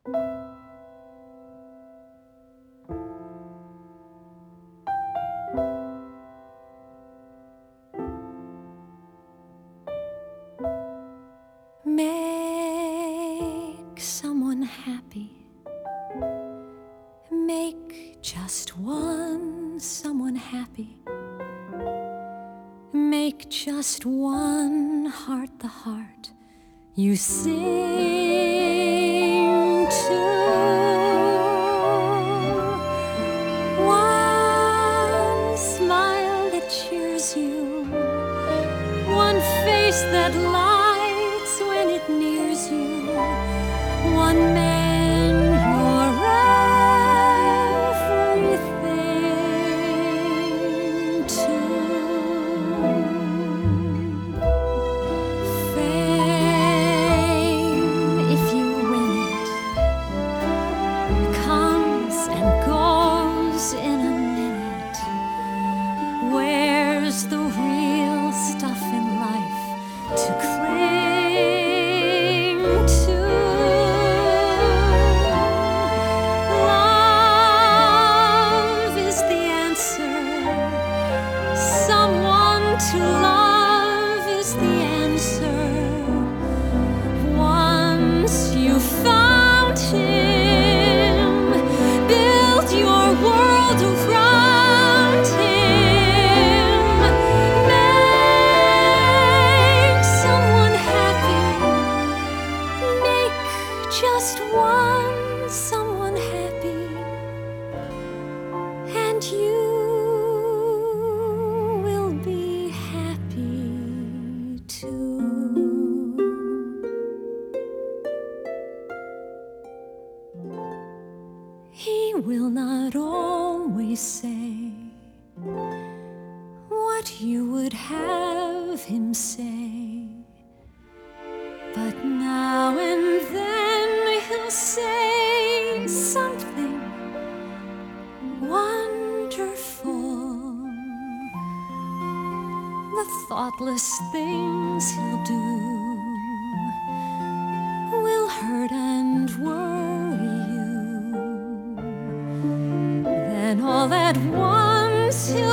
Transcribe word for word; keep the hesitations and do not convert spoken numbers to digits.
Make someone happy. Make just one someone happy. Make just one heart the heart you sing to. One smile that cheers you, one face that lights when it nears you, one man you're everything to. Fame, if you win it, comes and goes in a minute. Where's the real stuff in life to cling to? Love is the answer. Someone to love is the answer. Once you found him, build your world around him. Make someone happy. Make just one someone happy, and you will be happy too. He will not always say what you would have him say, but now and then he'll say something wonderful. The thoughtless things he'll do will hurt and worry you. Then all at once he'll